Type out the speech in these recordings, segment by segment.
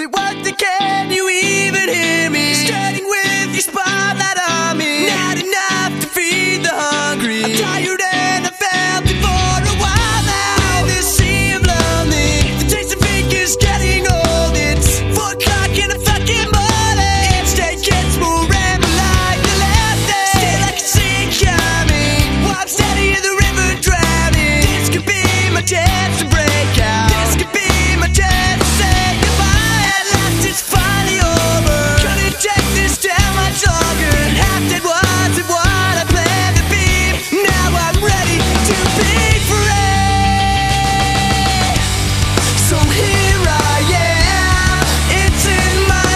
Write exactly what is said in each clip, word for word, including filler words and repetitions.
what the can you even hear me? Standing with your spotlight on me, not enough to feed the hungry. I'm tired and I felt it for a while now. In this sea of lonely, the taste of ink is getting old. It's four o'clock in the fucking morning. Each day gets more rambling like the last day. Still I can see it coming, while I'm standing in the river drowning. This could be my chance to break out. This could be my chance to say goodbye. At last it's finally over. Couldn't take this down much longer. Half dead wasn't what I planned to be. Now I'm ready to be free. So here I am, it's in my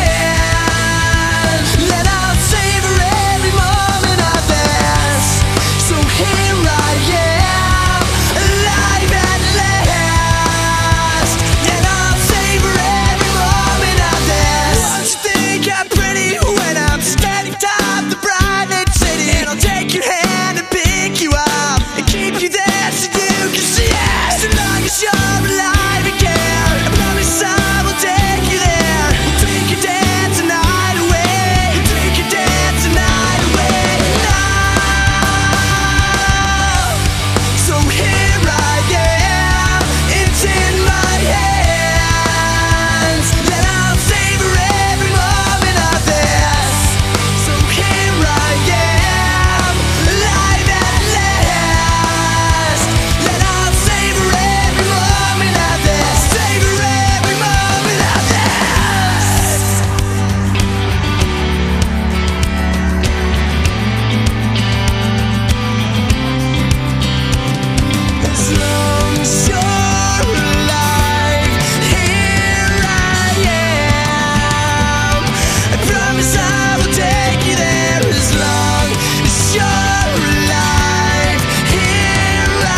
hand, and I'll savor every moment of this. So here I am, alive at last, and I'll savor every moment of this. Don't you think I'm pretty when I'm standing top the bright lit city? And I'll take your hand and pick you up and keep you there so you can see it. So long as you're alive and care, I promise I will take you there. Take your dance the night away, take your dance the night away now. So here I am, it's in my hands, and I'll savor every moment of this. So here I am, alive at last, and I'll savor every moment of this. Savor every moment of this. As long as you're alive, here I am. I promise I will take you there. As long as you're alive, here I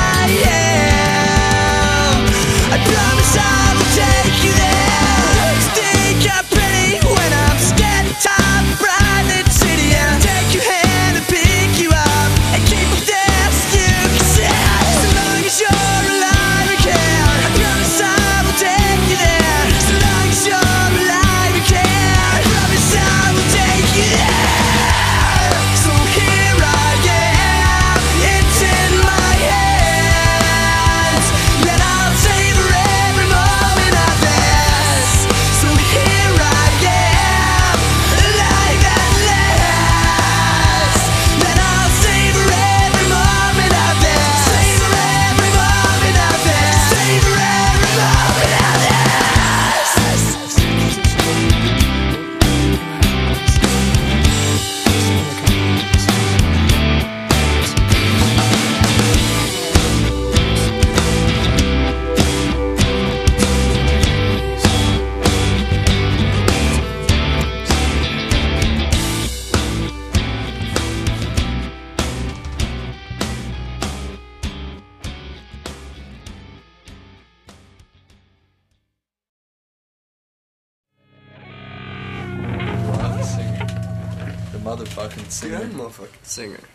am. I promise I will take you there. Don't you think I'm pretty when I'm standing top of bright lit city? And I'll take your hand and pick you up and keep you there so you can see it. So long as you're alive and care, I promise I will take you there. So long as you're alive and care, I promise I will take you there. So here I am, it's in my hands, and I'll savor every moment of this. So here I am, alive at last, and I'll savor every moment of this. Savor every moment of this. Savor every moment of this. The motherfucking Dude, singer. I'm a motherfucking singer.